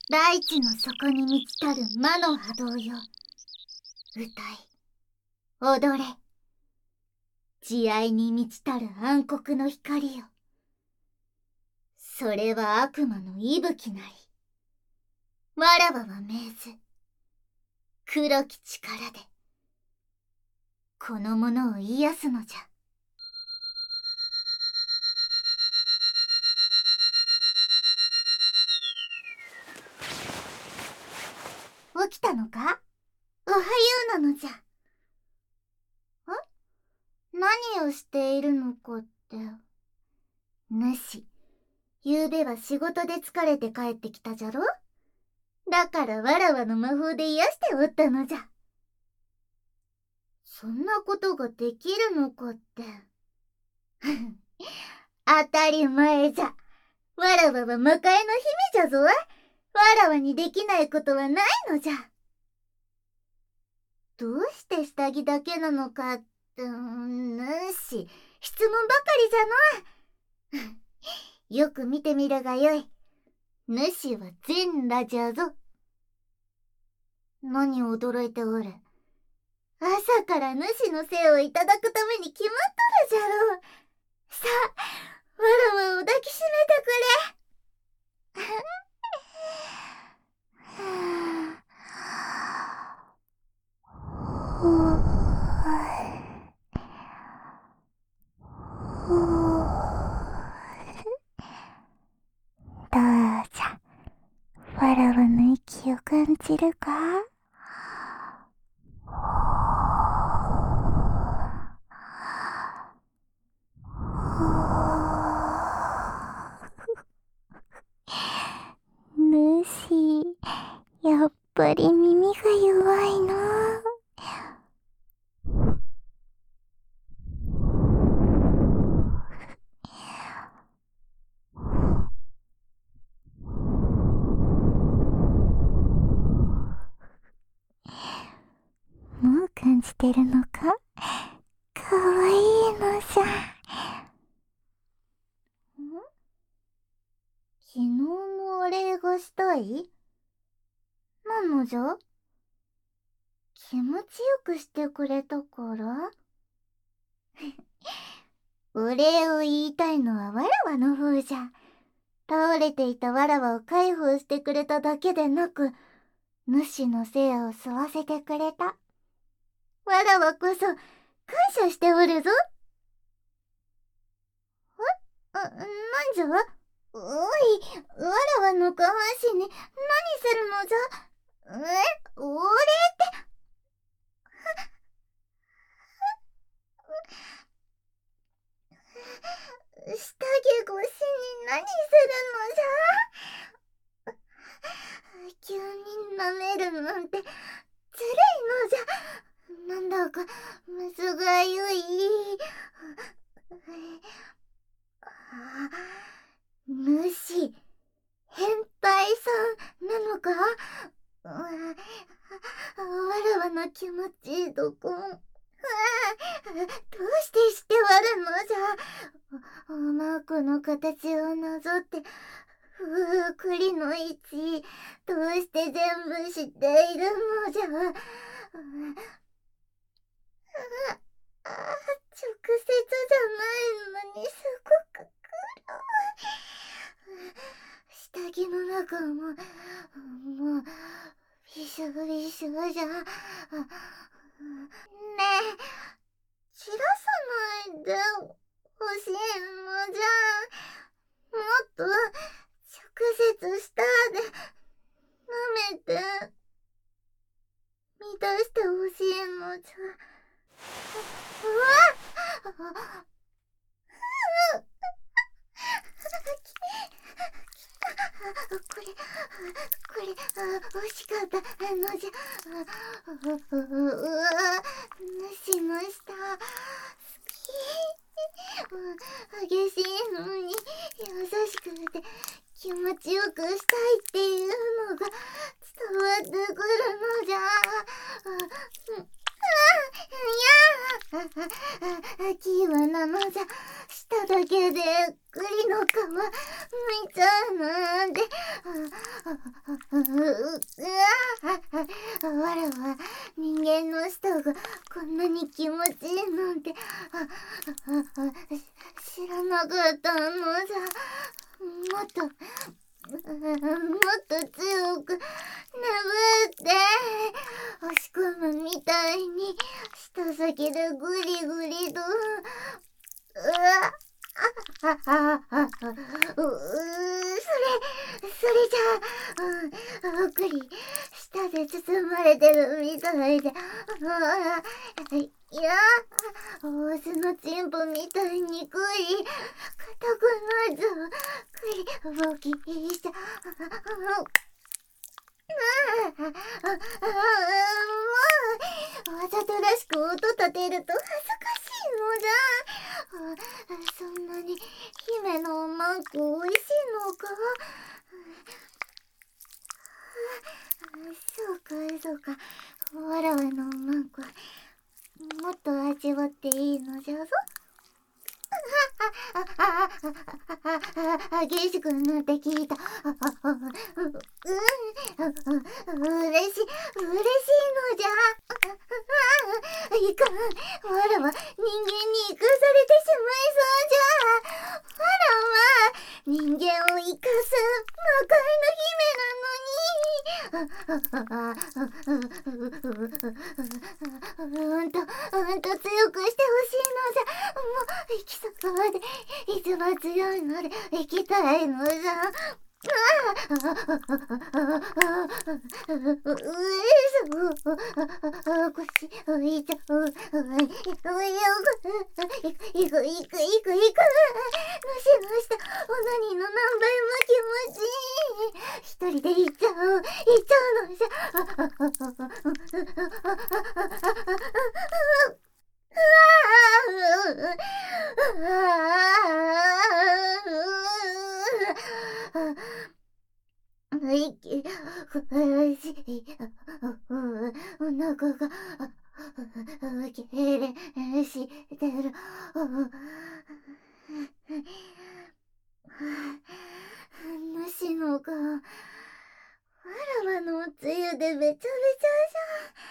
大地の底に満ちたる魔の波動よ。歌い、踊れ。慈愛に満ちたる暗黒の光よ。それは悪魔の息吹なり。わらわは命ず、黒き力で、この者を癒すのじゃ。起きたのか？おはようなのじゃ。何をしているのかって。主、ゆうべは仕事で疲れて帰ってきたじゃろ？だからわらわの魔法で癒しておったのじゃ。そんなことができるのかって。当たり前じゃ。わらわは魔界の姫じゃぞ。わらわにできないことはないのじゃ。どうして下着だけなのかって、主、質問ばかりじゃの。よく見てみるがよい。主は全裸じゃぞ。何を驚いておる。朝から主の背をいただくために決まっとるじゃろう。さあ、わらわを抱きしめてくれ。どうじゃ、わらわの息を感じるか？主、やっぱり耳が弱いな。もう感じてるのか？かわいいのじゃ。昨日のお礼がしたい？何のじゃ？気持ちよくしてくれたからお礼を言いたいのはわらわの方じゃ。倒れていたわらわを介抱してくれただけでなく、主のせやを吸わせてくれた。わらわこそ感謝しておるぞ。なんじゃ？おい、わらわの下半身に何するのじゃ？お礼って。下着越しに何するのじゃ？急に舐めるなんてずるいのじゃ。なんだかむずがゆい。主、変態さんなのか？わらわの気持ちどこも。どうして知ってわるのじゃ。おまこの形をなぞって栗の位置どうして全部知っているのじゃ。直接じゃないのにすごく下着の中ももうびしょびしょじゃ。ねえ、散らさないでほしいのじゃ。もっと直接舌で舐めて満たしてほしいのじゃ。これ惜しかったのじゃ。主の舌好き。激しいのに優しくて気持ちよくしたいっていうのが伝わってくるのじゃ。器用なのじゃ。舌だけで栗の皮見ちゃうなんて。わらは人間の舌がこんなに気持ちいいなんて知らなかったのじゃ。もっと強く眠って押し込むみたいに舌先でグリグリと。それじゃあ、くり舌で包まれてるみたいで、いや、オスのチンポみたいにくり硬くなっちゃう。くり大きいしちゃもうわざとらしく音立てると恥ずかしいのじゃ。そんなに姫のおまんこおいしいのか。そうか。わらわのおまんこもっと味わっていいのじゃぞ。激しくなってきた。嬉しいのじゃ。いかん、わらは人間に生かされてしまいそうじゃ。わらは人間を生かす魔界の姫なのに。うんと強くしてほしいのじゃ。もう行きそこまで一番強いので行きたいのじゃ。腰浮いちゃう。いく。のしオナニーの何倍も気持ちいい。一人で行っちゃうのじゃ。息苦しい。お腹が痙攣してる。主のがわらわのおつゆでべちゃべちゃじゃ。